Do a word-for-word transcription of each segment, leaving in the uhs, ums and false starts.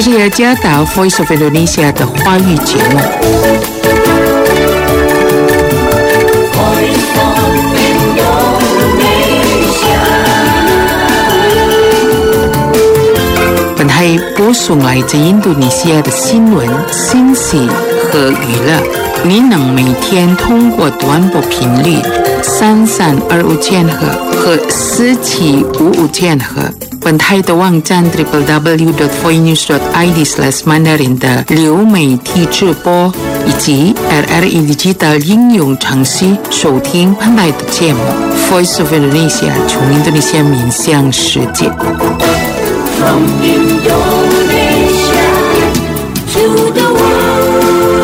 这是雅加达 Voice of Indonesia 的华语节目。本台播送来自印度尼西亚的新闻、信息和娱乐。你能每天通过短波频率三三二五千赫和四七五五千赫。本台的网站 double-u double-u double-u dot voinews dot i d slash mandarin 的流媒体直播，以及 R R E Digital 应用程序收听本台的节目 Voice of Indonesia 从印度尼西亚面向世界。From Indonesia to the world.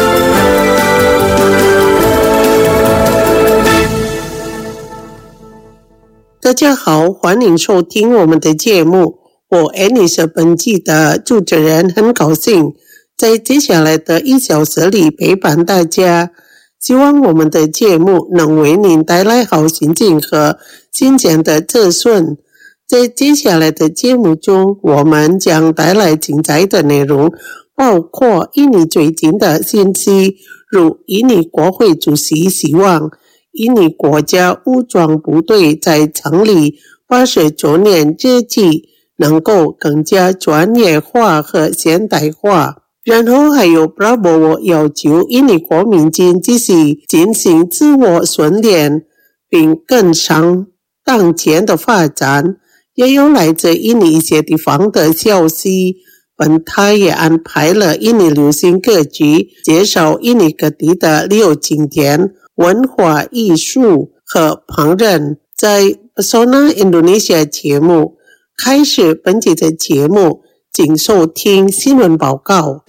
大家好，欢迎收听我们的节目。我 Annie 是本季的主持人，很高兴在接下来的一小时里陪伴大家。希望我们的节目能为您带来好心情和新鲜的资讯。在接下来的节目中，我们将带来精彩的内容，包括印尼最近的信息，如印尼国会主席希望印尼国家武装部队在成立八十周年之际能够更加专业化和现代化。然后还有 Prabowo 要求印尼国民经继续进行自我训练，并跟上当前的发展。也有来自印尼一些地方的消息，本台也安排了印尼流行歌曲，介绍印尼各地的旅游景点、文化艺术和烹饪。在 Pesona Indonesia 节目开始本期的节目，请收听新闻报告。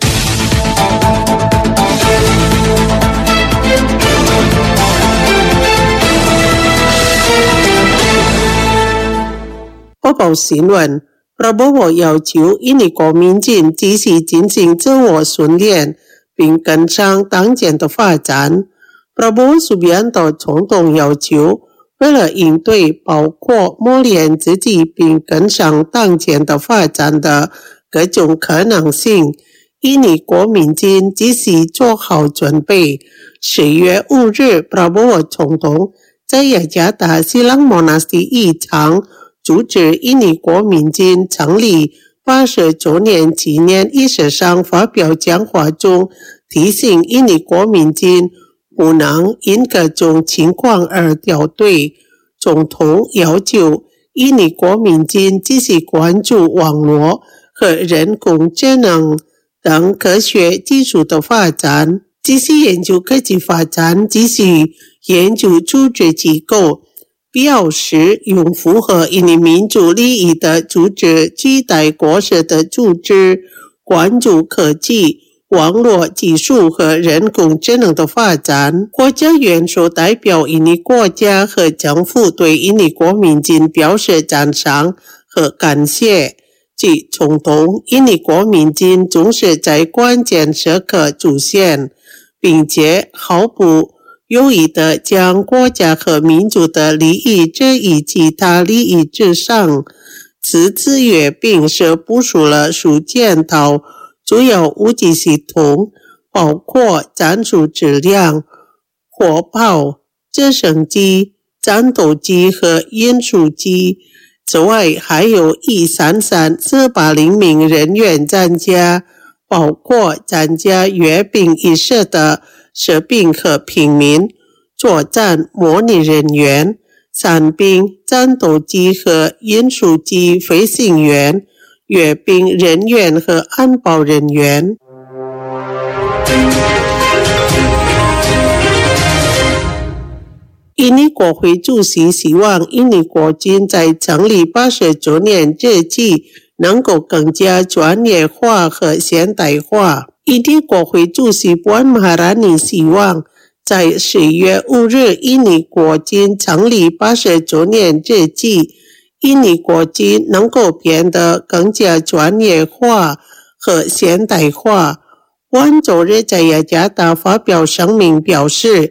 播报新闻 Prabowo 要求印尼国民经继续进行自我训练，并跟上当前的发展。Prabowo Subianto 总统要求，为了应对包括磨练自己并跟上当前的发展的各种可能性，印尼国民经继续做好准备。十月五日 Prabowo 总统在雅加达西朗莫纳西一场主持印尼国民经成立八十周年纪念仪式上发表讲话中，提醒印尼国民经不能因各种情况而掉队。总统要求印尼国民经继续关注网络和人工智能等科学技术的发展，继续研究科技发展，继续研究组织机构，必要时用符合印尼民主利益的组织取代国社的组织，关注科技、网络技术和人工智能的发展。国家元首代表印尼国家和政府对印尼国民经表示赞赏和感谢。即总统，印尼国民经总是在关键时刻出现，并且毫不有意地将国家和民族的利益置于其他利益之上。此次阅兵是部署了数件套主要武器系统，包括战术质量、火炮、直升机、战斗机和运输机。此外，还有一三三四八零名人员参加，包括参加阅兵仪式的士兵和平民、作战模拟人员、伞兵、战斗机和运输机飞行员、阅兵人员和安保人员。印尼国会主席希望印尼国军在成立八十周年之际能够更加专业化和现代化。印尼国会主席Puan Maharani希望在十月五日印尼国军成立八十周年之际，印尼国军能够变得更加专业化和现代化。Puan周日在雅加达发表声明表示，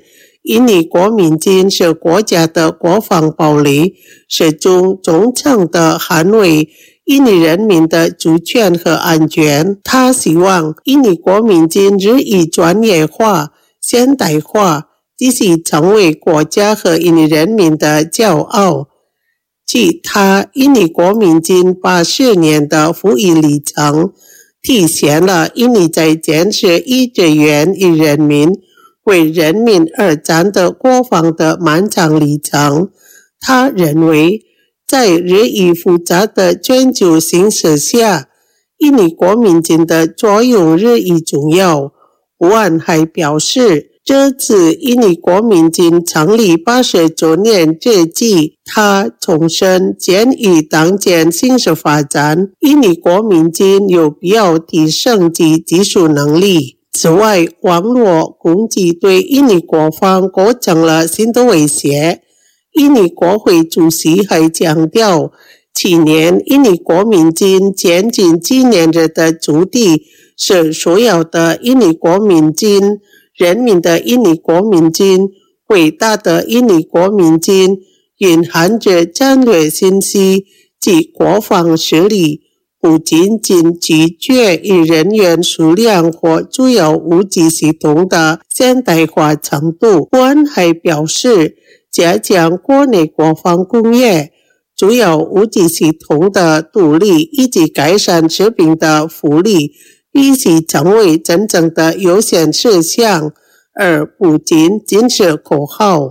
印尼国民军是国家的国防堡垒，始终忠诚地捍卫印尼人民的主权和安全。他希望印尼国民军日益专业化、现代化，继续成为国家和印尼人民的骄傲。即他印尼国民军八十年的服役里程，体现了印尼在坚持以志愿于人民、为人民而战的国防的漫长历程。他认为，在日益复杂的全球形势下，印尼国民军的作用日益重要。吴安还表示，这次印尼国民军成立八十周年之际，他重申鉴于当前形势发展，印尼国民军有必要提升其技术能力。此外，网络攻击对印尼国防构成了新的威胁。印尼国会主席还强调，去年印尼国民军前进纪念日的主题是所有的印尼国民军、人民的印尼国民军、伟大的印尼国民军，蕴含着战略信息及国防实力，不仅仅拒绝与人员数量或主要武器系统的现代化程度。官还表示，加强国内国防工业、主要武器系统的独立以及改善士兵的福利，必须成为真正的优先事项，而不仅仅是口号。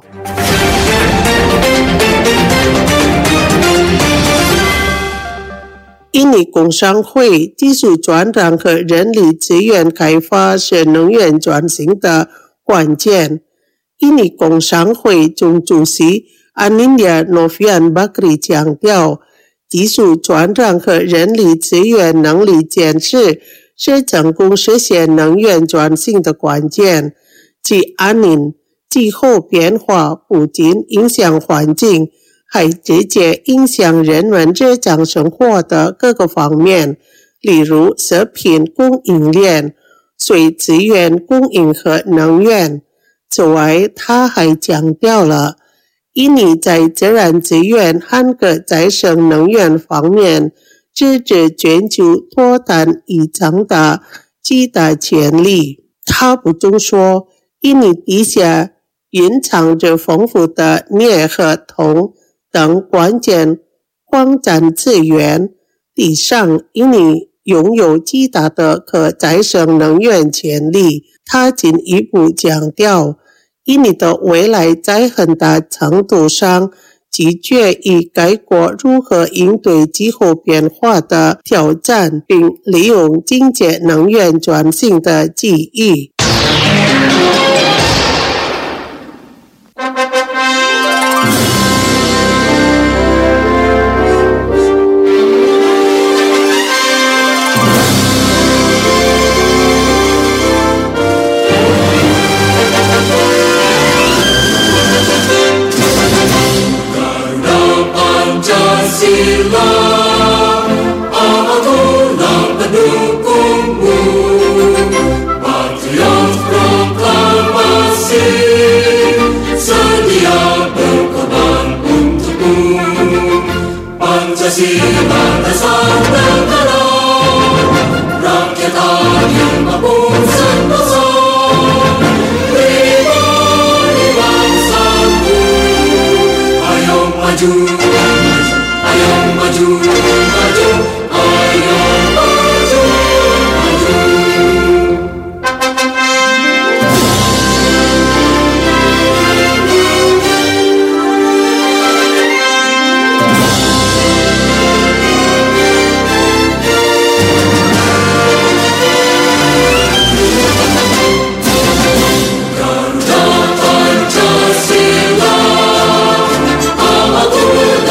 印尼工商会技术转让和人力资源开发是能源转型的关键。印尼工商会总主席 Anindya Novian Bakri 强调，技术转让和人力资源能力建设是成功实现能源转型的关键。即安宁、气候变化不仅影响环境，还直接影响人们日常生活的各个方面，例如食品供应链、水资源供应和能源。此外，他还强调了印尼在自然资源和可再生能源方面支持全球脱碳异常的巨大潜力。他补充说，印尼地下蕴藏着丰富的镍和铜等关键矿产资源，地上印尼拥有巨大的可再生能源潜力。他进一步强调，印尼的未来在很大程度上取决于该国如何应对气候变化的挑战，并利用经济能源转型的机遇。 Garuda Pancasila, Amaku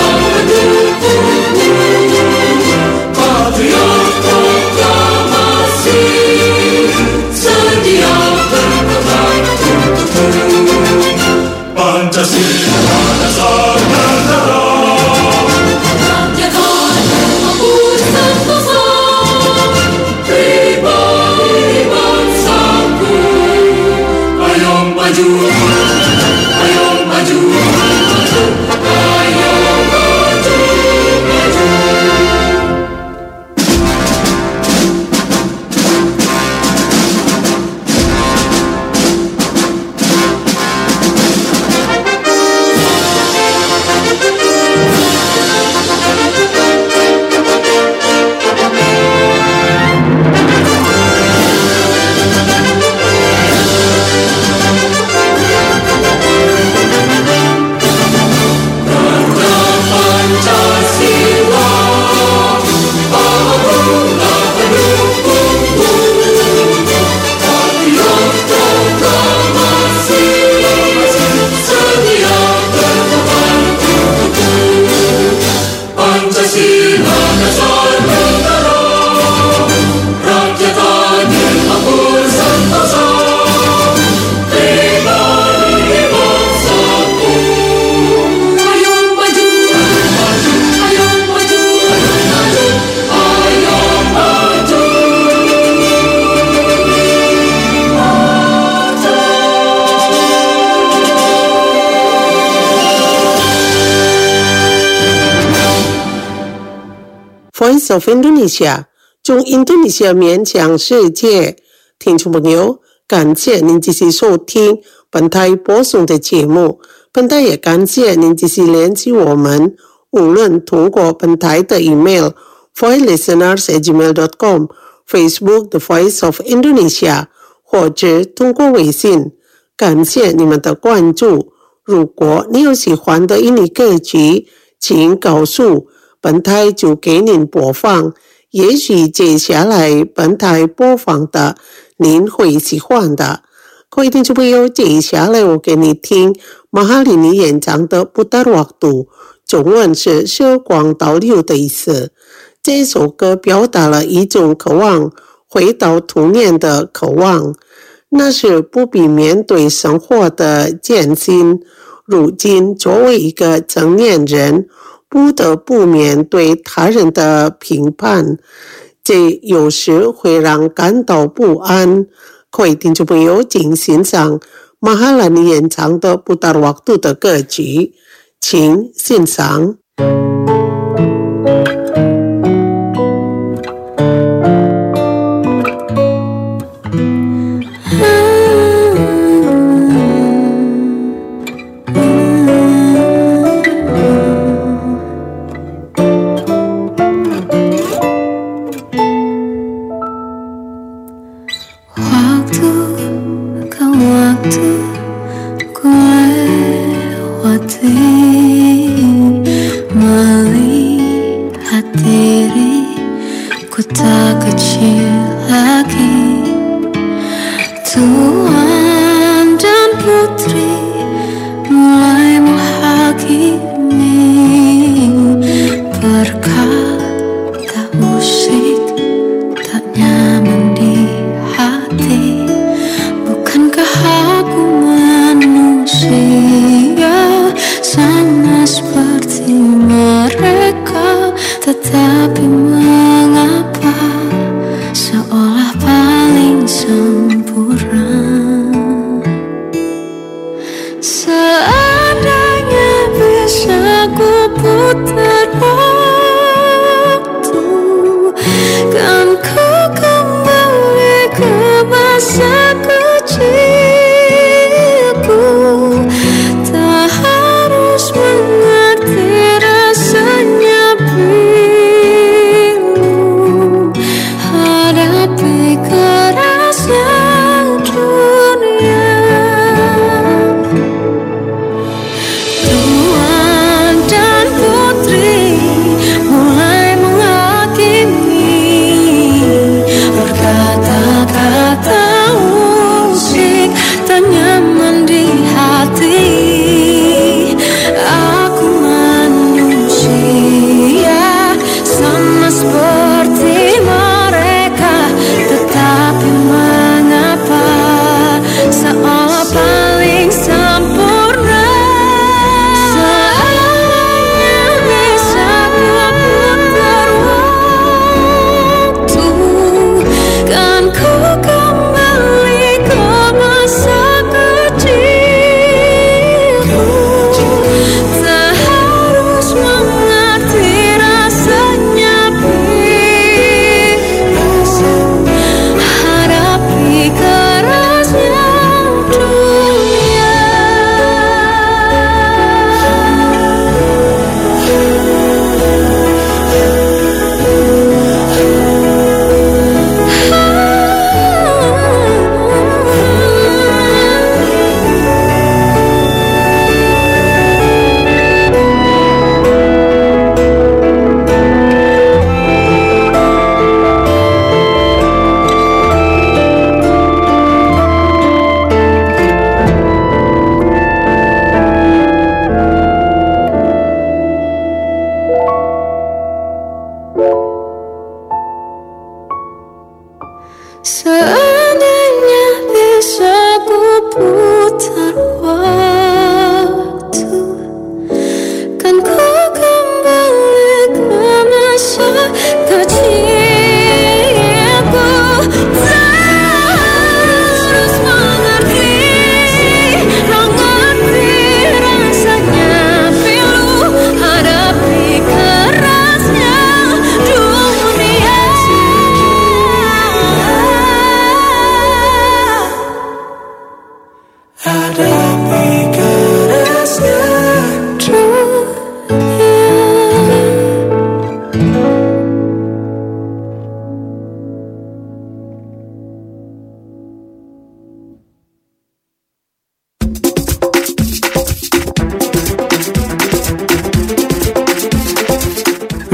Voice of Indonesia， 从印度尼西亚面向世界。听众朋友，感谢您继续收听本台播送的节目。本台也感谢您继续联系我们，无论通过本台的 email voice listeners at gmail dot com、Facebook The Voice of Indonesia， 或者通过微信。感谢你们的关注。如果你有喜欢的印尼歌曲，请告诉本台就给您播放。也许接下来本台播放的您会喜欢的。各位听众朋友，接下来我给你听马哈里尼演唱的《Putar Waktu》，中文是时光倒流的意思。这首歌表达了一种渴望回到童年的渴望，那是不必面对生活的艰辛。如今作为一个成年人，不得不面对他人的评判，这有时会让感到不安。各位听众朋友，请欣赏马哈拉尼演唱的《Putar Waktu》的歌曲，请欣赏。 Tuhan dan Putri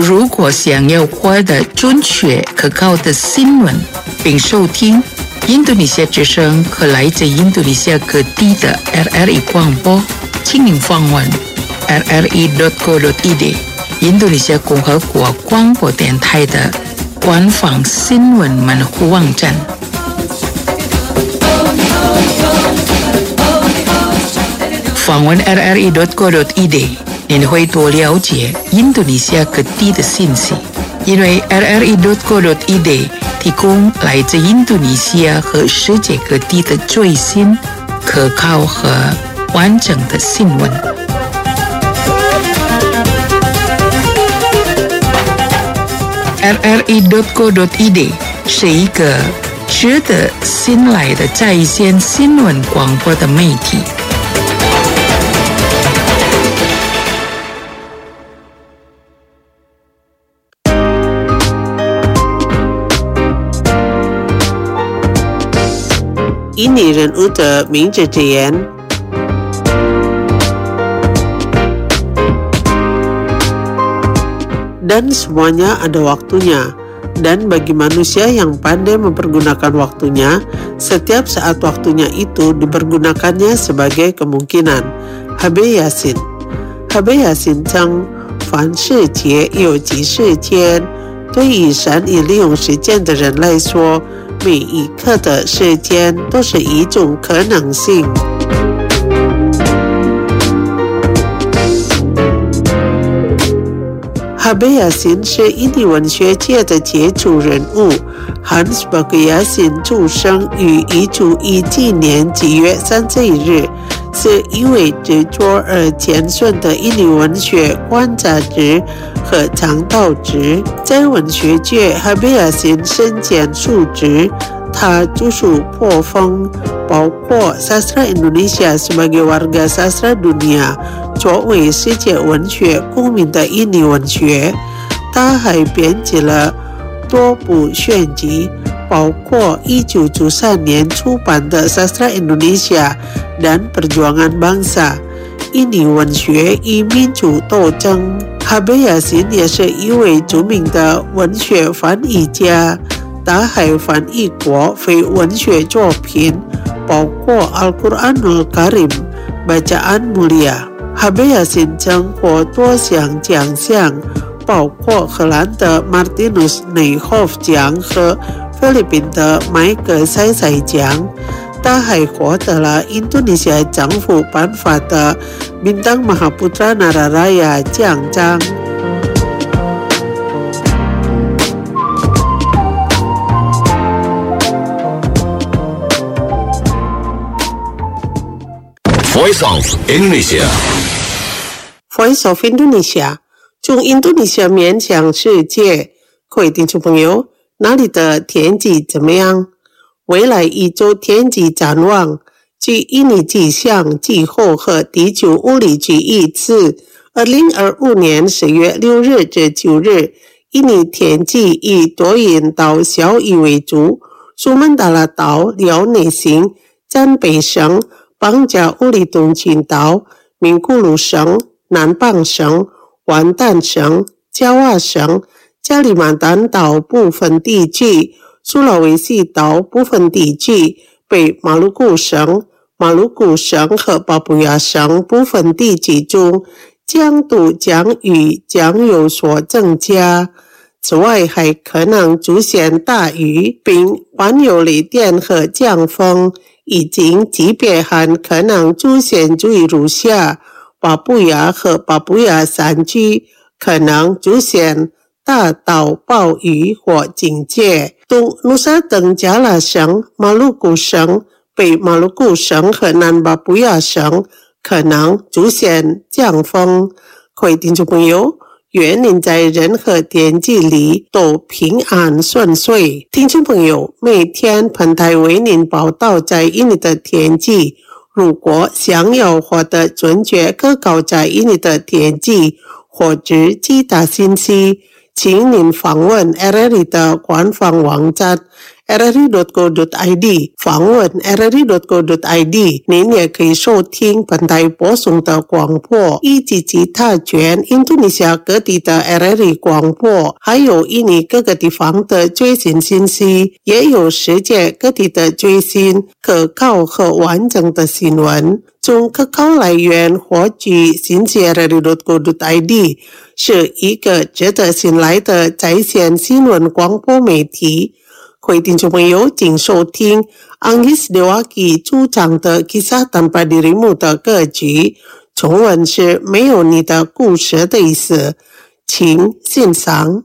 如果想要获得准确可靠的新闻，并收听印度尼西亚之声和来自印度尼西亚各地的 R R I 广播，请您访问 r r i dot co dot i d 印度尼西亚共和国广播电台的官方新闻门户网站。访问 r r i dot co dot i d， 您会多了解印度尼西亚各地的信息，因为 r r i dot co dot i d 提供来自印度尼西亚和世界各地的最新、可靠和完整的新闻。r r i dot co dot i d 是一个值得信赖的在线新闻广播的媒体。 印尼人物的名字之言。Dan semuanya ada waktunya. Dan bagi manusia yang pandai mempergunakan waktunya, setiap saat waktunya itu dipergunakannya sebagai kemungkinan. Habib Yasin. Habib Yasin 称凡事皆有其时间，对于善于利用时间的人来说，每一刻的时间都是一种可能性。Habib Yasin 是印尼文学界的杰出人物。Hans Yasin 出生于一九一七年七月三十一日，是一位执着而虔顺的印尼文学观察者和倡导者。在文学界 Habib Yasin 身兼数职，他著述颇丰，包括 Sastra Indonesia sebagai warga sastra dunia， 作为世界文学公民的印尼文学。他还编辑了多部选集，包括一九九三年出版的 Sastra Indonesia dan Perjuangan Bangsa， 印尼文学与民主斗争。Habib Yasin 也是一位著名的文学翻译家，他还翻译过非文学作品，包括 Al-Quranul Karim、Bacaan Mulia。Habib Yasin 曾获多项奖项，包括荷兰的 Martinus Nijhoff 奖和菲律宾的麦克塞塞奖。他还获得了印度尼西亚政府颁发的 Bintang Mahaputra Nararaya 奖章。 Voice of Indonesia Voice of Indonesia 从印度尼西亚面向世界。各位听众朋友，那里的天气怎么样？未来一周天气展望，据印尼气象、气候和地球物理局预测，二零二五年十月六日至九日，印尼天气以多云到小雨为主，苏门答腊岛、辽内省、占北省、邦加乌里东群岛、名古鲁省、南邦省、完蛋省、加瓦省、加里曼丹岛部分地区、苏拉维西岛部分地区、北马鲁古省、马鲁古省和巴布亚省部分地区中，降度降雨将有所增加。此外，还可能出现大雨，并伴有雷电和强风。已经级别还可能出现注意如下：巴布亚和巴布亚山区可能出现大到暴雨或警戒。东努沙登加拉省、马鲁古省、北马鲁古省和南巴布亚省可能出现强风。各位听众朋友，愿您在任何天气里都平安顺遂。听众朋友，每天本台为您报道在印尼的天气。如果想要获得准确可靠在印尼的天气或者其他信息，请您访问 R R I 的官方网站 r r i dot co dot i d 访问 r r i dot co dot i d 您也可以收听本台播送的广播，以及其他全印度尼西亚各地的 R R I 广播，还有印尼各个地方的最新信息，也有世界各地的最新、可靠和完整的新闻。从可靠来源获取信息 r r i dot co dot i d 是一个值得信赖的在线新闻广播媒体。各位听众朋友，请收听 Anggis Dewaki 主唱的 Kisah Tanpa Dirimu 的歌曲，中文是没有你的故事的意思，请欣赏。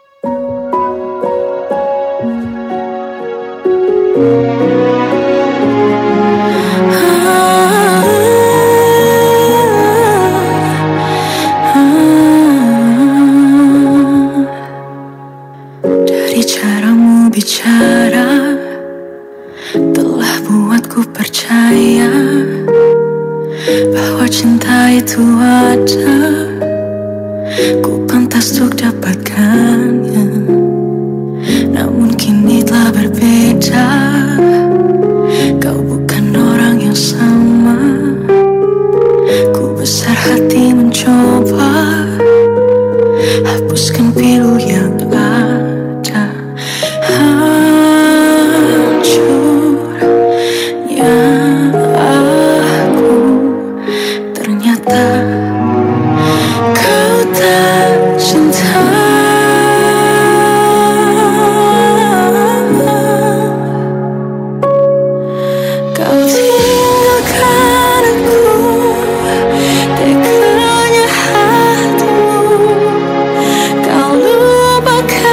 Dari caramu bicara telah buatku percaya bahwa cinta itu ada, ku pantas untuk dapatkannya. Namun kini telah berbeda, kau bukan orang yang sama. Ku besar hati mencoba hapuskan pilu yang ada. Hancurnya aku, ternyata kau tak cinta. Kau tinggalkan aku, teganya hatimu. Kau lupakan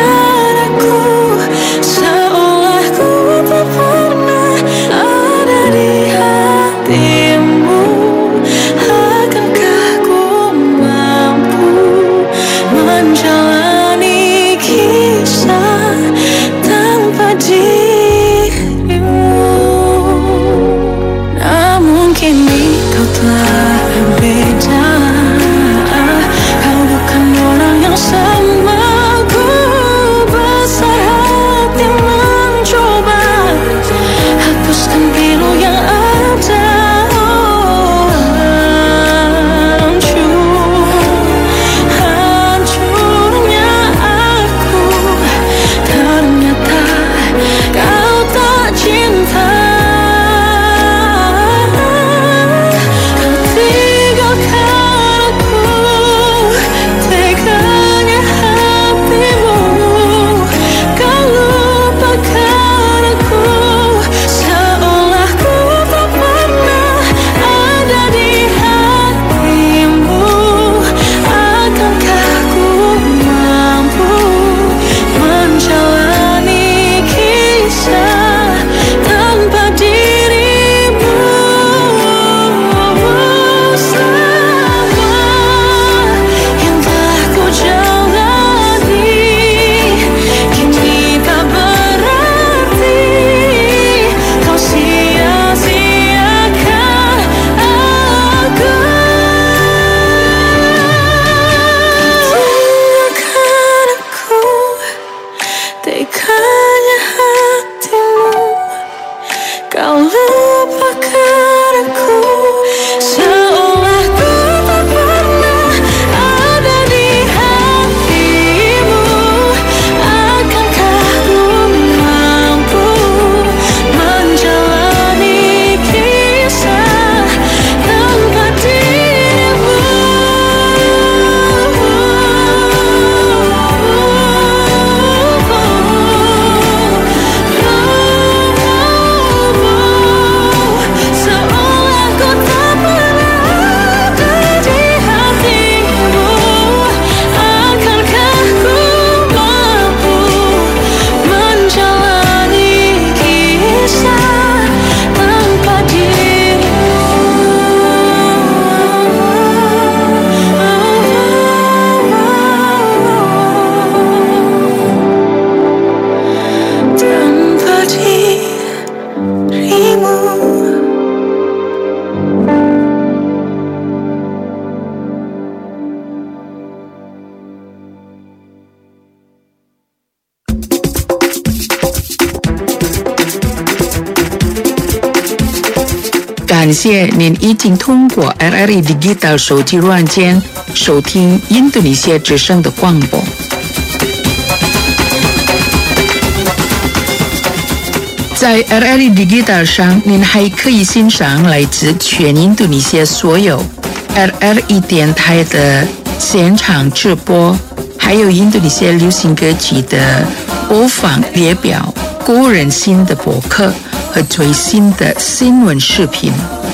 感谢您已经通过 R R E Digital 手机软件收听印度尼西亚之声的广播。在 R R E Digital 上，您还可以欣赏来自全印度尼西亚所有 R R E 电台的现场直播，还有印度尼西亚流行歌曲的播放列表、个人新的博客和最新的新闻视频。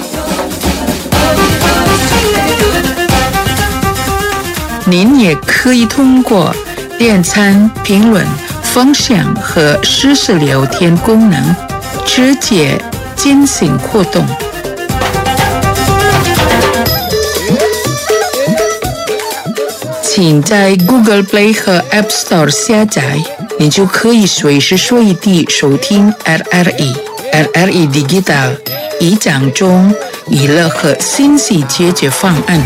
您也可以通过点赞、评论、分享和实时聊天功能直接进行互动。请在 Google Play 和 App Store 下载，你就可以随时随地收听 R R E。R R E Digital 以讲中娱乐和信息解决方案。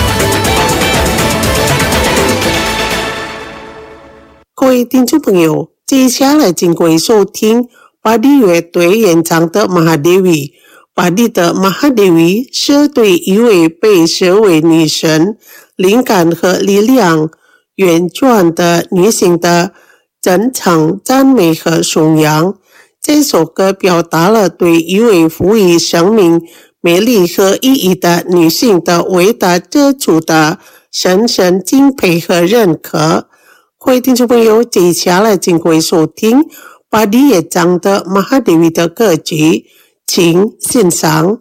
各位听众朋友，接下来请各位收听巴蒂乐队演唱的《Mahadevi》。巴蒂的 Mahadevi 是对一位被视为女神、灵感和力量源泉的女性的真诚赞美和颂扬。这首歌表达了对一位赋予生命美丽和意义的女性的伟大之处的深深敬佩和认可。各位听众朋友，接下来请各位收听巴蒂演唱的 Mahadevi 的歌曲，请欣赏。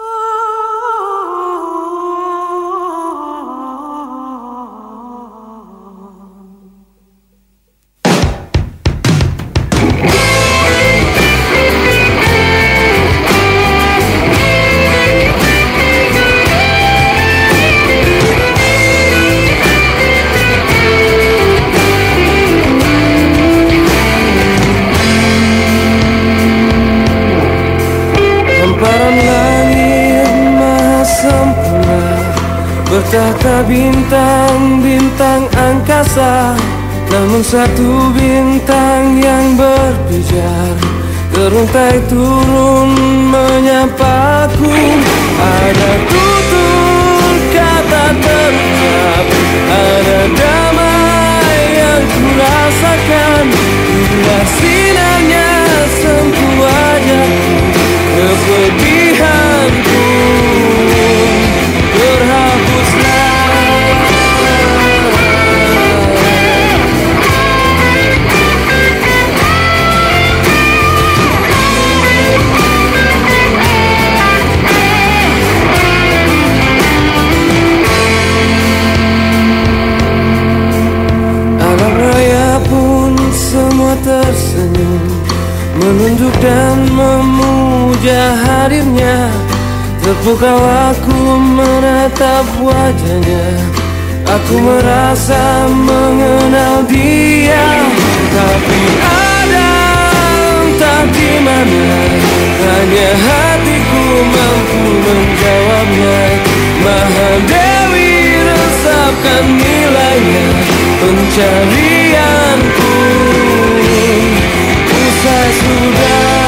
Bertahta bintang-bintang angkasa, namun satu bintang yang berpijar teruntai turun menyapaku. Ada tutur kata terucap, ada damai yang kurasakan. Itulah sinarnya sentuh wajahku, kepedihanku berhapuslah. Alam raya pun semua tersenyum, menunduk dan memuja hadirnya. Terpukau aku menatap wajahnya, aku merasa mengenal dia. Tapi ada entah di mana, hanya hatiku mampu menjawabnya. Mahadewi resapkan nilainya, pencarianku usai sudah.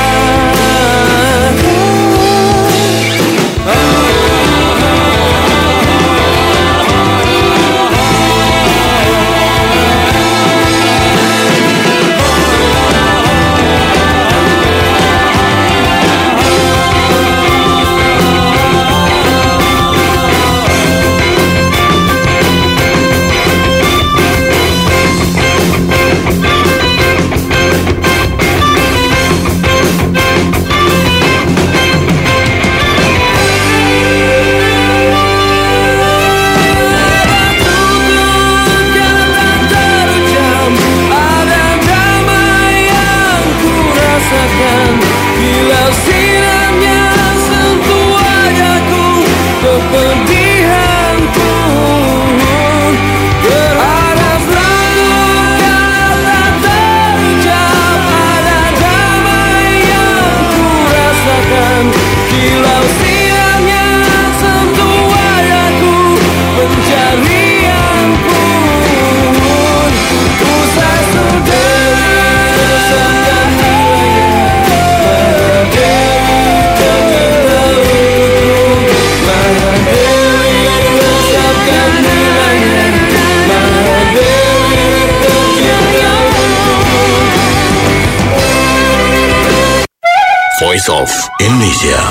Voice of Indonesia.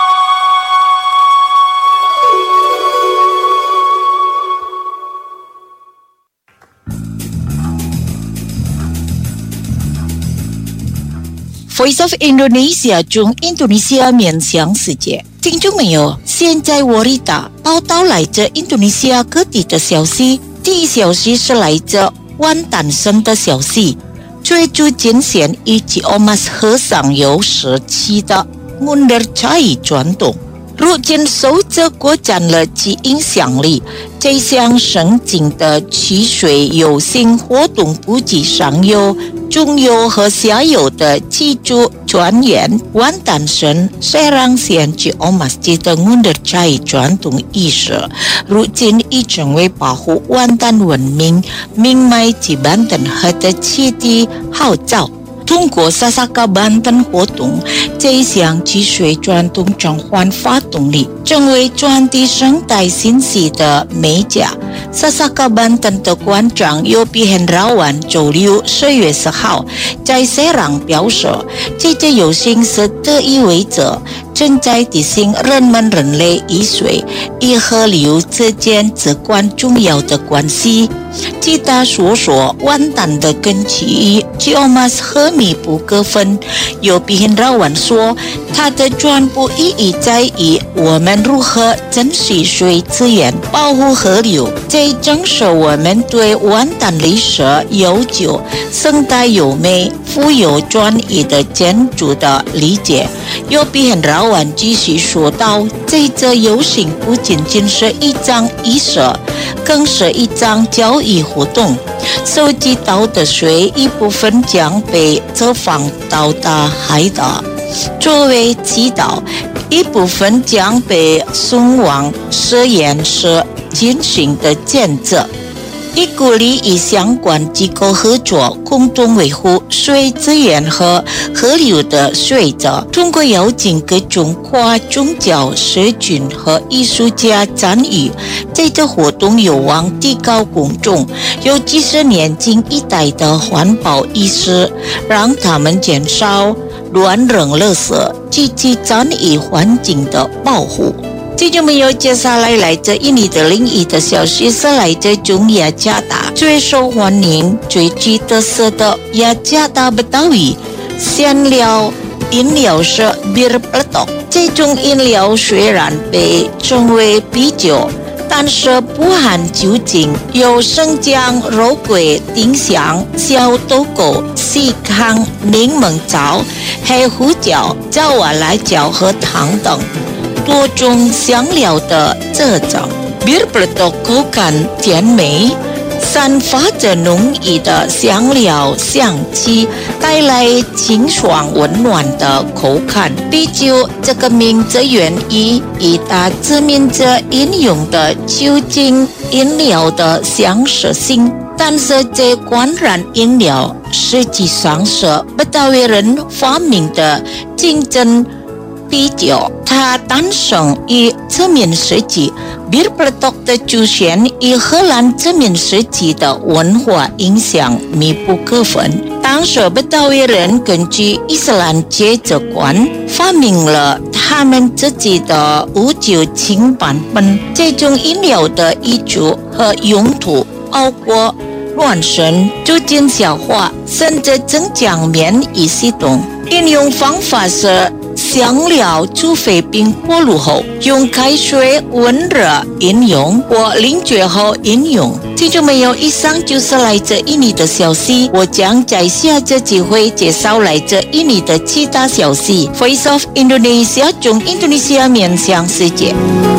Voice of Indonesia 中印度尼西亚面向世界，听众朋友，现在我里达报道来自印度尼西亚各地的消息。第一消息是来自湾诞生的消息，最初惊现以及欧马斯河上游时期的 Ngundercai 传统，如今受着扩展了其影响力。这项盛景的汽水游行活动不仅上游、中游和下游的记住传言湾诞生Serang县及欧马斯基的 Ngundercai 传统意识，如今已成为保护湾诞文明、明迈及版本和的气体号召。通过萨萨卡版本活动，这一项汽水传统转换发动力，成为传递生态信息的媒介。萨萨卡版本的馆长尤比亨拉万周六十月十号在 Serang 表示，这个游行是这意味着正在提醒人们人类与水与河流之间至关重要的关系。据他所说，湾诞的根基与吉奥马斯河密不可分。尤比亨拉万说，他的全部意义在于我们如何珍惜水资源，保护河流。这正是我们对湾诞历史悠久、生态优美、富有专业的建筑的理解。尤比亨拉万继续说道，这则游行不仅仅是一场仪式，更是一场教育活动。收集到的水一部分将被侧放到大海的作为祈祷，一部分将被送往实验室进行的建设。以鼓励与相关机构合作，共同维护水资源和河流的水质。通过邀请各种跨宗教社群和艺术家参与，这个活动有望提高公众，尤其是年轻一代的环保意识，让他们减少乱扔垃圾，积极参与环境的保护。听众朋友，接下来来自印尼的另一的消息是来自中雅加达最受欢迎、最具特色的雅加达Betawi鲜料饮料是 Bir Peletok。这种饮料虽然被称为啤酒，但是不含酒精，有生姜、肉桂、丁香、小豆蔻、细糠、柠檬枣、黑胡椒、椒瓦辣椒和糖等多种香料的这种 Bir Peletok 口感甜美，散发着浓郁的香料香气，带来清爽温暖的口感。啤酒这个名字源于以它殖民者饮用的酒精饮料的相似性，但是这款然饮料实际上是不达维人发明的竞争啤酒。它诞生于殖民时期， Bir Peletok 的出现与荷兰殖民时期的文化影响密不可分。当时不达维人根据伊斯兰价值观发明了他们自己的无酒精版本。这种饮料的益处和用途包括暖身、促进消化，甚至增强免疫系统。饮用方法是香料煮沸并过滤后，用开水温热饮用或冷却后饮用。听众朋友，以上就是来自印尼的消息，我将在下次机会介绍来自印尼的其他消息。Voice of Indonesia 中印度尼西亚面向世界。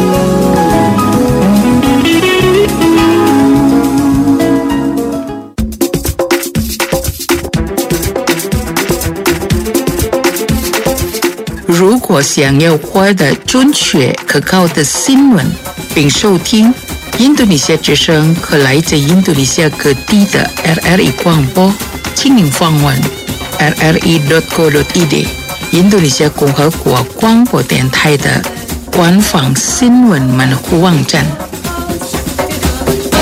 如果想要获得准确可靠的新闻，并收听印度尼西亚之声和来自印度尼西亚各地的 R R I 广播，请您访问 r r i dot co dot i d 印度尼西亚共和国广播电台的官方新闻门户网站。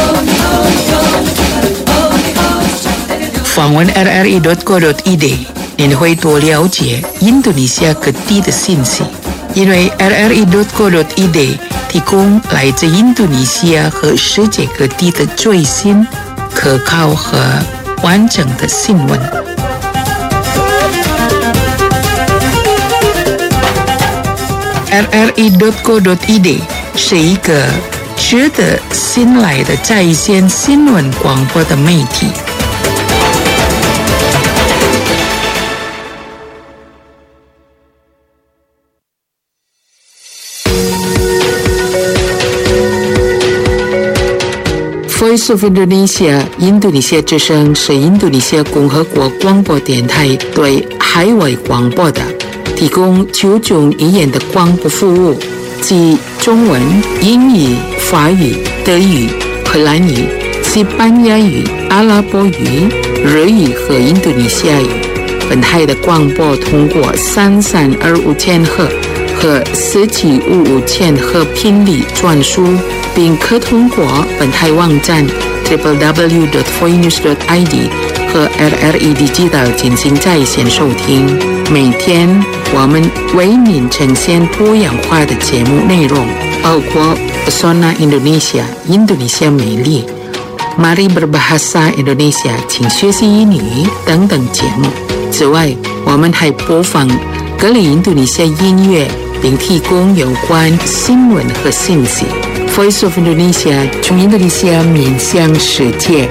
访问 r r i dot co dot i d 您会多了解印度尼西亚各地的信息，因为 r r i dot co dot i d 提供来自印度尼西亚和世界各地的最新、可靠和完整的新闻。r r i dot co dot i d 是一个值得信赖的在线新闻广播的媒体。Voice of Indonesia 印度尼西亚之声是印度尼西亚共和国广播电台对海外广播的，提供九种语言的广播服务，即中文、英语、法语、德语、荷兰语、西班牙语、阿拉伯语、日语和印度尼西亚语。本台的广播通过三三二五千赫和四七五五千赫频率传输，并可通过本台网站 double-u double-u double-u dot voinews dot i d 和 R R I Digital 进行在线收听。每天我们为您呈现多样化的节目内容，包括 Pesona Indonesia 印度尼西亚美丽、Mari Berbahasa Indonesia 请学习英语等等节目。此外，我们还播放各类印度尼西亚音乐，并提供有关新闻和信息。Voice of Indonesia 从印度尼西亚面向世界。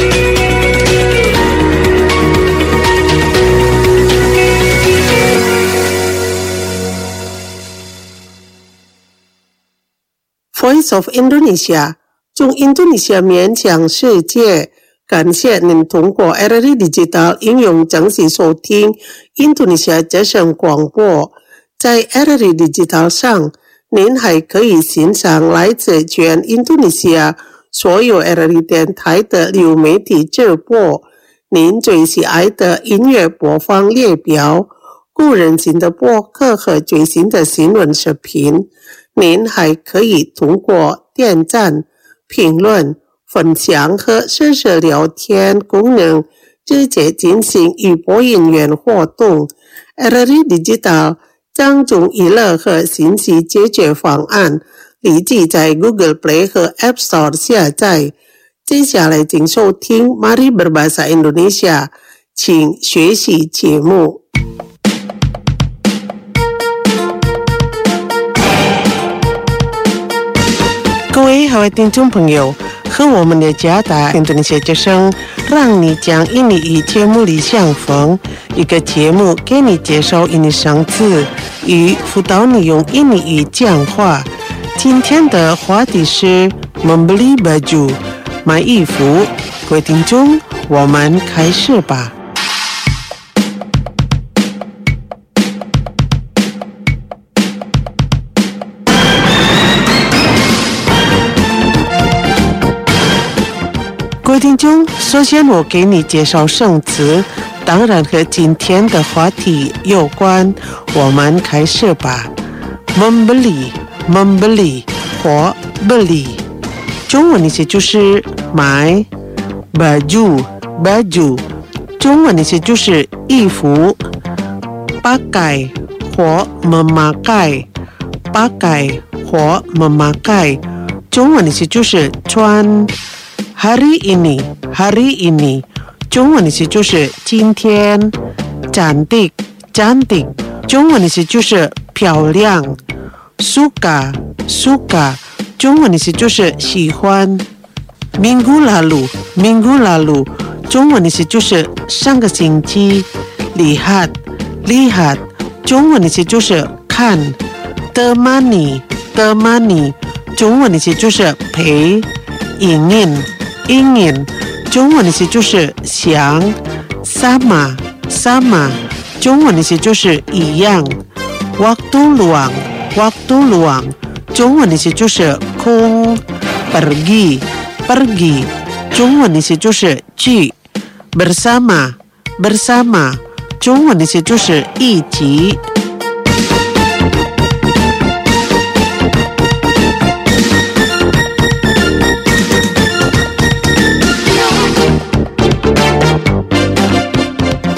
Voice of Indonesia 从印度尼西亚面向世界。感谢您通过 R R I Digital 应用正式收听印度尼西亚之声广播。在 R R I Digital 上，您还可以欣赏来自全印度尼西亚所有 R R I 电台的流媒体直播，您最喜爱的音乐播放列表、个人型的播客和最新的新闻视频。您还可以通过点赞、评论、分享和实时聊天功能直接进行与播音员活动。 R R I Digital 将将娱乐和信息解决方案立即在 Google Play 和 App Store 下载。接下来请收听 Mari Berbahasa Indonesia， 请学习节目。各位好，听众朋友，和我们的家打印度尼西亚之声，让你讲印尼语节目里相逢，一个节目给你介绍印尼生字与辅导你用印尼语讲话。今天的话题是 membeli baju 买衣服。各位听众，我们开始吧。各位听众，首先我给你介绍生词，当然和今天的话题有关，我们开始吧。membeli membeli 或 beli 中文意思就是买。baju baju 中文意思就是衣服。pakai 或 memakai pakai 或 memakai 中文意思就是穿。hari ini hari ini 中文意思就是今天。cantik cantik 中文意思就是漂亮。suka suka 中文意思就是喜欢。minggu lalu minggu lalu 中文意思就是上个星期。lihat lihat 中文意思就是看。temani temani 中文意思就是陪。ingin ingin 中文意思就是想。sama sama 中文意思就是一样。waktu luang waktu luang 中文意思就是空。pergi pergi 中文意思就是去。bersama bersama 中文意思就是一起。各位听众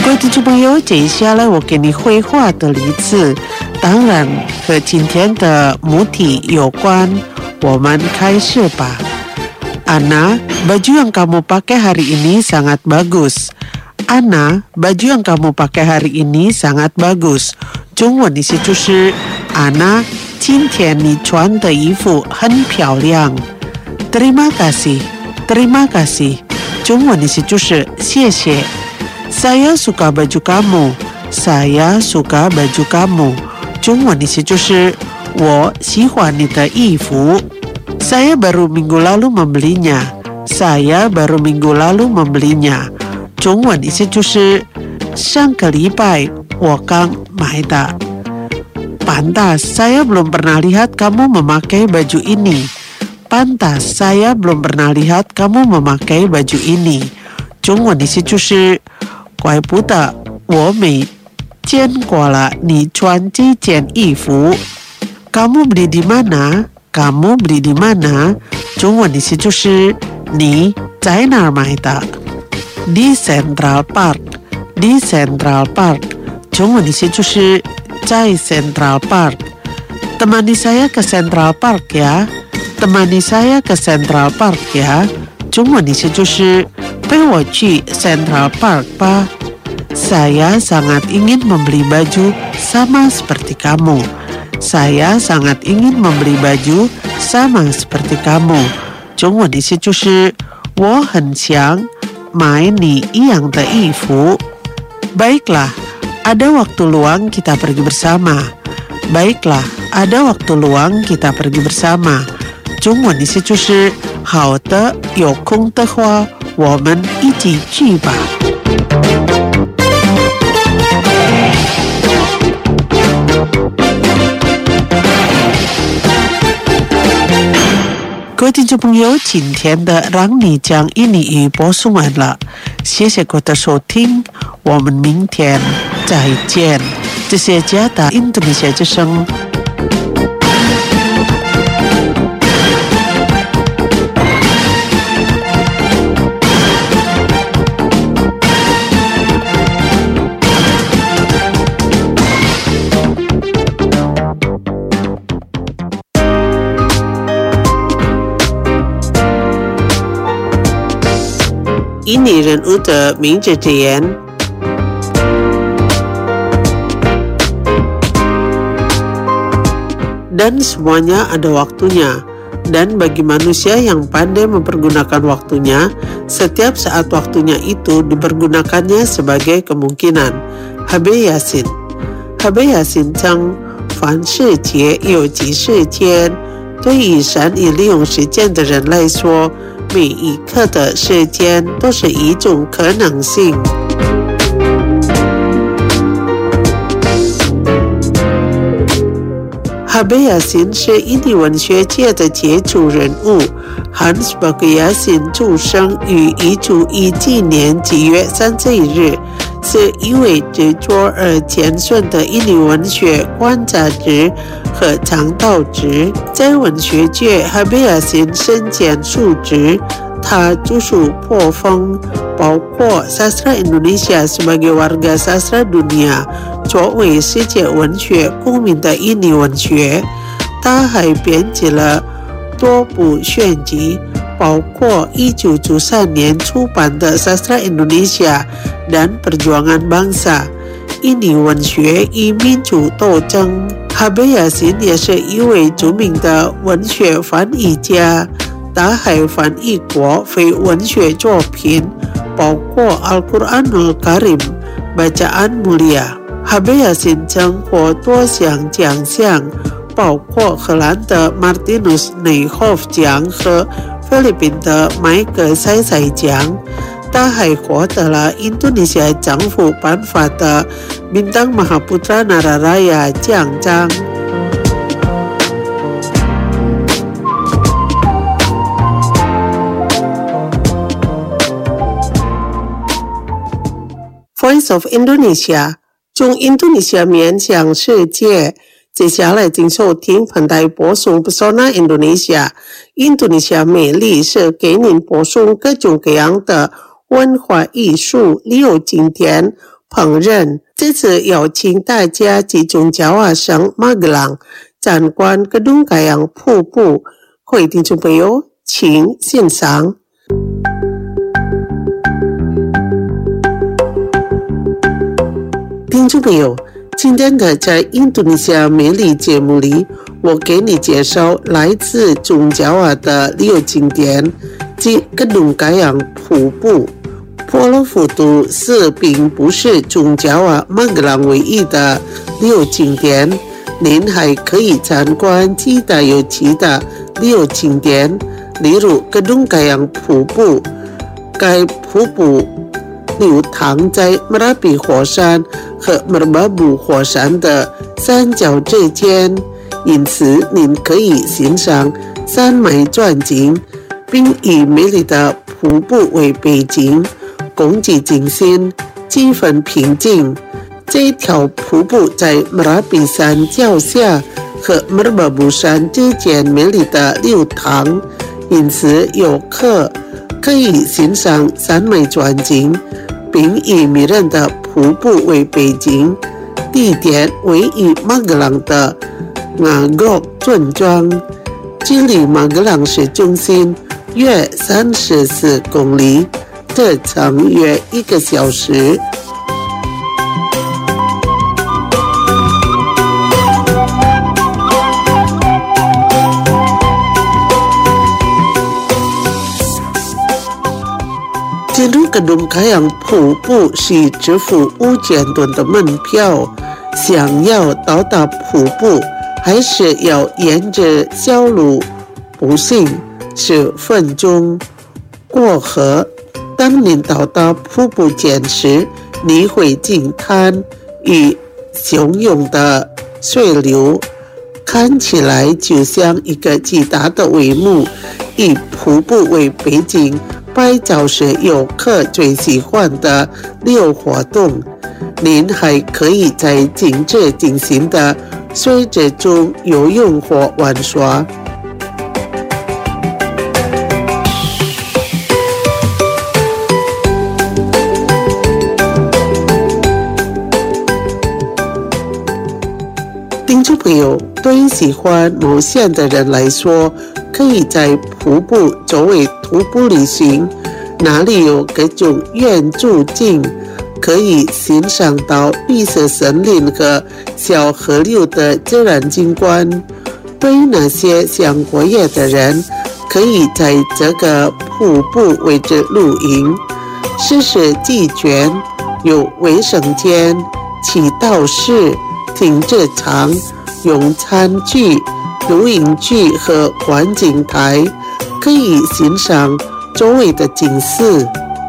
朋友，接下来我给你绘画的例子，当然和今天的母题有关。我们开始吧。Ana, baju yang kamu pakai hari ini sangat bagus. Ana, baju yang kamu pakai hari ini sangat bagus. 中文意思就是 Ana, 今天你穿的衣服很漂亮。Terima kasih, terima kasih. 中文意思就是谢谢。Saya suka baju kamu. Saya suka baju kamu. 中文意思就是我喜欢你的衣服。Saya baru minggu lalu membelinya. Saya baru minggu lalu membelinya. 中文意思就是上个礼拜我刚买的。Pantas, saya belum pernah lihat kamu memakai baju ini. Pantas, saya belum pernah lihat kamu memakai baju ini. 中文意思就是怪不得我没见过了你穿这件衣服。Kamu beli di mana?Kamu beli di mana? 中文意思就是你在哪儿买的？ Di Central Park. Di Central Park. 中文意思就是在 Central Park. Temani saya ke Central Park ya. Temani saya ke Central Park ya. 中文意思就是陪我去 Central Park 吧。Saya sangat ingin membeli baju sama seperti kamu.Saya sangat ingin membeli baju sama seperti kamu. 中文意思就是我很想买你一样的衣服。Baiklah, ada waktu luang kita pergi bersama. Baiklah, ada waktu luang kita pergi bersama. 中文意思就是好的，有空的话，我们一起去吧。各位听众朋友，今天的让你讲印尼语播送完了，谢谢各位的收听，我们明天再见。这是加拿大印度尼西亚之声。印尼人物的名字之言。Dan semuanya ada waktunya. Dan bagi manusia yang pandai mempergunakan waktunya, setiap saat waktunya itu dipergunakannya sebagai kemungkinan. Habe Yasin. Habe Yasin 称凡事节有其时间，对于善于利用时间的人来说，每一刻的时间都是一种可能性。Habe Yasin 是印尼文学界的杰出人物。Hans Yasin 出生于一九一七年七月三十一日，是一位执着而虔顺的印尼文学观察者和倡导者。在文学界 Habe Yasin 身兼数职，他著述颇丰，包括 Sastra Indonesia sebagai warga sastra dunia， 作为世界文学公民的印尼文学。他还编辑了多部选集，包括一九九三年出版的 Sastra Indonesia dan Perjuangan Bangsa， 印尼文学与民主斗争。Habe Yasin 也是一位著名的文学翻译家，他还翻译过非文学作品，包括 Al-Quranul Karim、Bacaan Mulia。Habe Yasin 曾获多项奖项，包括荷兰的 Martinus Nijhoff 奖和菲律宾的麦克塞塞奖。他还获得了印度尼西亚政府颁发的 Bintang Mahaputra Nararaya 奖章。Voice of Indonesia， 从印度尼西亚面向世界。接下来请收听本台播送 Pesona Indonesia， 印度尼西亚美丽是给您播送各种各样的文化艺术，例如今天烹饪。这次邀请大家集中爪哇省马格朗参观格东盖扬瀑布，各位听众朋友，请欣赏。听众朋友，今天的在印度尼西亚美丽节目里，我给你介绍来自中爪哇的旅游景点及格东盖扬瀑布。婆罗浮都是并不是中爪哇马格朗唯一的旅游景点，您还可以参观其他有趣的旅游景点，例如格东盖扬瀑布。该瀑布流淌在马拉比火山和马巴布火山的三角之间，因此您可以欣赏山脉转景，并以美丽的瀑布为背景，空气清新，气氛平静。这条瀑布在马拉比山脚下和马巴布山之间美丽的流淌，因此游客可以欣赏山脉转景，并以迷人的瀑布为背景，地点位于马格朗的雅各村庄，距离马格朗市中心约三十四公里，车程约一个小时。进入格东盖扬瀑布需支付五千吨的门票，想要到达瀑布，还是要沿着小路步行十分钟过河。当您到达瀑布前时，你会惊叹与汹涌的水流，看起来就像一个巨大的帷幕，以瀑布为背景，拍照是游客最喜欢的旅游活动。您还可以在静止进行的水质中游泳或玩耍。听众朋友，对于喜欢冒险的人来说，可以在瀑布周围徒步旅行，那里有各种远处景，可以欣赏到绿色森林和小河流的自然景观。对于那些想过夜的人，可以在这个瀑布位置露营。设施齐全，有卫生间、祈祷室、停车场、用餐区、露营区和观景台，可以欣赏周围的景色。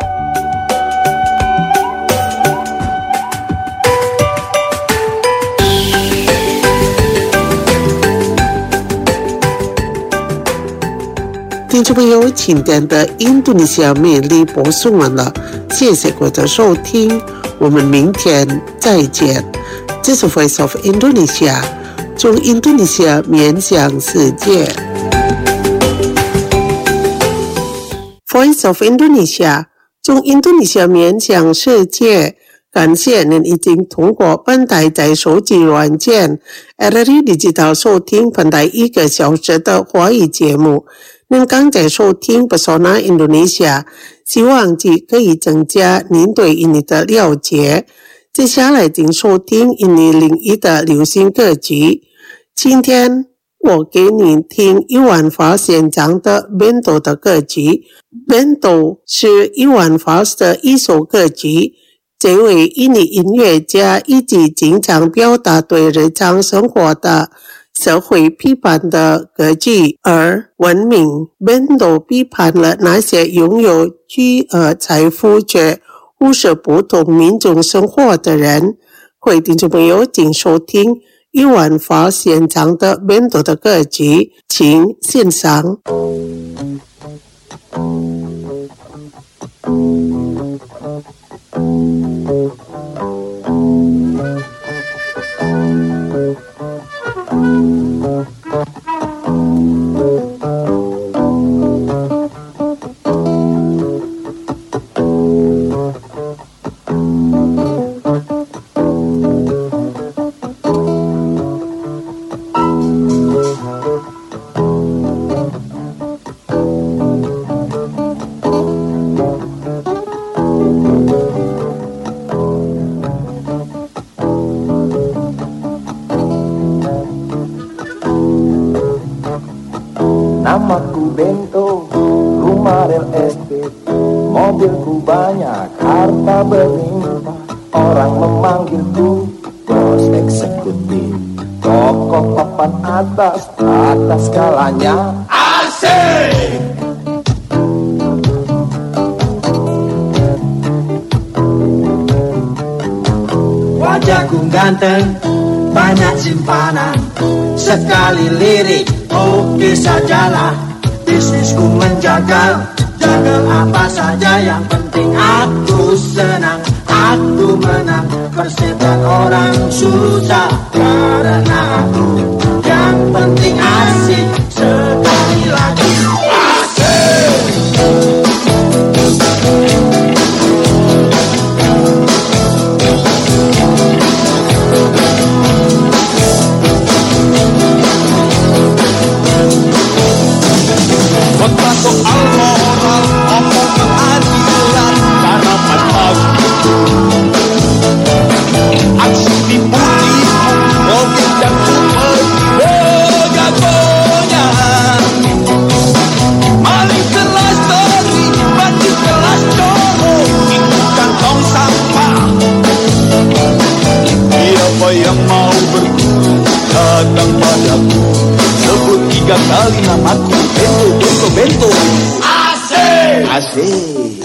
听众朋友，今天的印度尼西亚美丽播送完了，谢谢各位的收听，我们明天再见。这是 Voice of Indonesia， 从印度尼西亚面向世界。Voice of Indonesia， 从印度尼西亚面向世界。感谢您已经通过本台在手机软件 R R I Digital 收听本台一个小时的华语节目。您刚才收听 Pesona Indonesia， 希望既可以增加您对印尼的了解。接下来请收听印尼领域的流行歌曲。今天我给您听伊万法现场的 Bento 的歌曲。 Bento 是伊万法的一首歌曲，这位印尼音乐家以及经常表达对日常生活的社会批判的歌曲而闻名。 Bento 批判了那些拥有巨额财富却忽视普通民众生活的人。各位听众朋友，请收听伊万法现场的 Bento 的歌曲，请欣赏。 mobilku banyak, harta berlimpah. Orang memanggilku bos eksekutif. Toko papan atas, atas skalanya asik. Wajahku ganteng, banyak simpanan. Sekali lirik, oke sajalah. Bisnisku menjagal, jagal apa saja. Yang penting aku senang, aku menang. Persetan orang susah karena aku. Yang penting asik, sekali lagi asik. Kota soal moral, omong keadilan, harapan aku. Aksi tipu-tipu, mobil dan kupel, oh jagonya. Maling kelas teri, bandit kelas coro, itu kantong sampah. Siapa yang mau berguru, datang padaku. Sebut tiga kali namaku, bento, bento, bento. Asik, asik.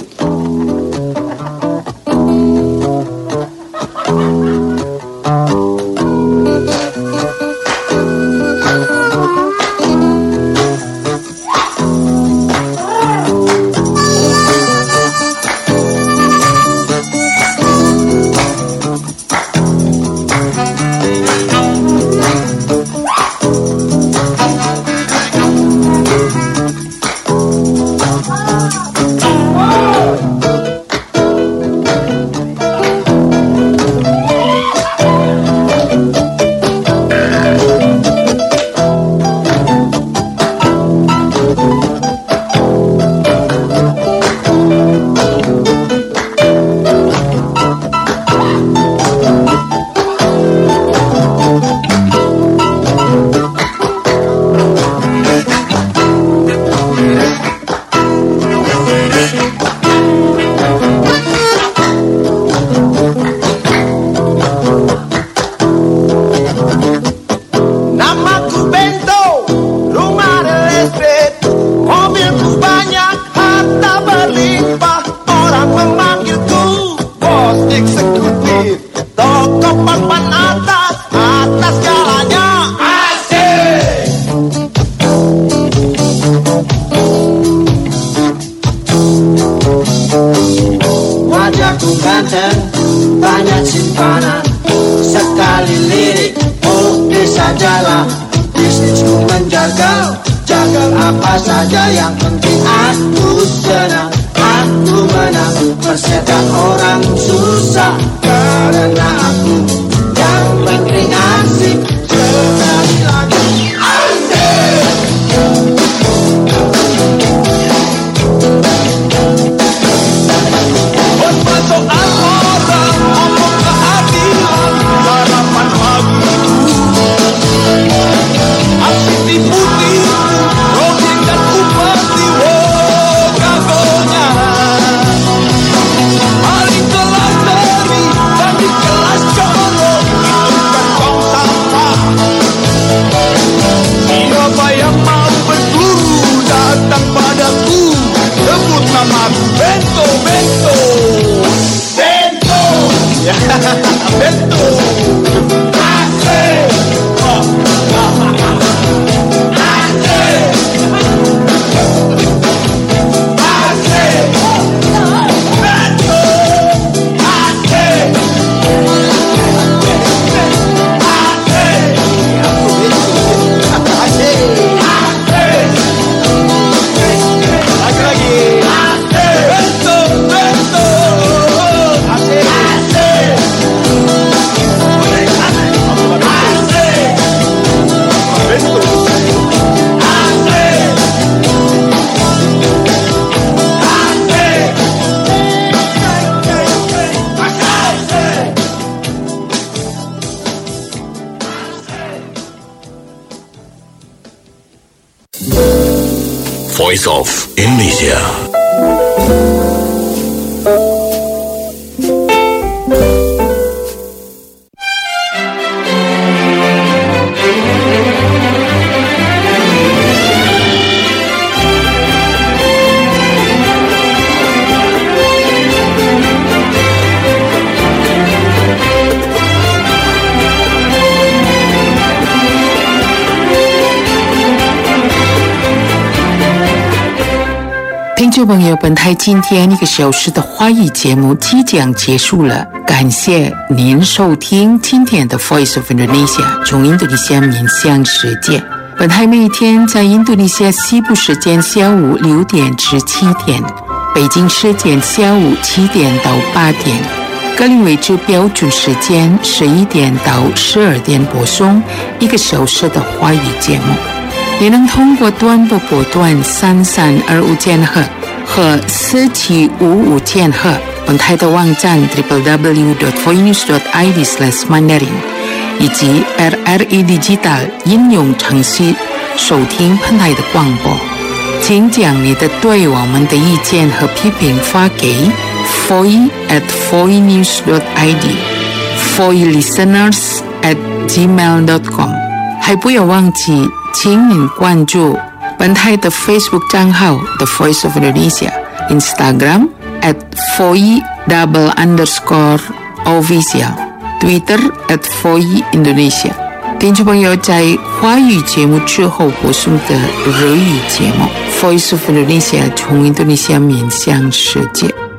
Voice of Indonesia. 听众朋友，本台今天一个小时的华语节目即将结束了，感谢您收听今天的 Voice of Indonesia 从印度尼西亚面向世界。本台每天在印度尼西亚西部时间下午六点至七点，北京时间下午七点到八点，格林威治标准时间十一点到十二点播送一个小时的华语节目。也能通过短波波段三三二五千赫和四七五五千赫，本台的网站 double u double u double u dot voinews dot i d slash mandarin 以及 R R E Digital 应用程序收听本台的广播。请将你的对我们的意见和批评发给 voice at voinews dot i d voice listeners at gmail dot com。 还不要忘记请您关注本台的 Facebook 账号 The Voice of Indonesia， Instagram at voice double underscore official， Twitter at voice Indonesia。 听众朋友，在华语节目之后播送的日语节目 Voice of Indonesia 从印度尼西亚面向世界。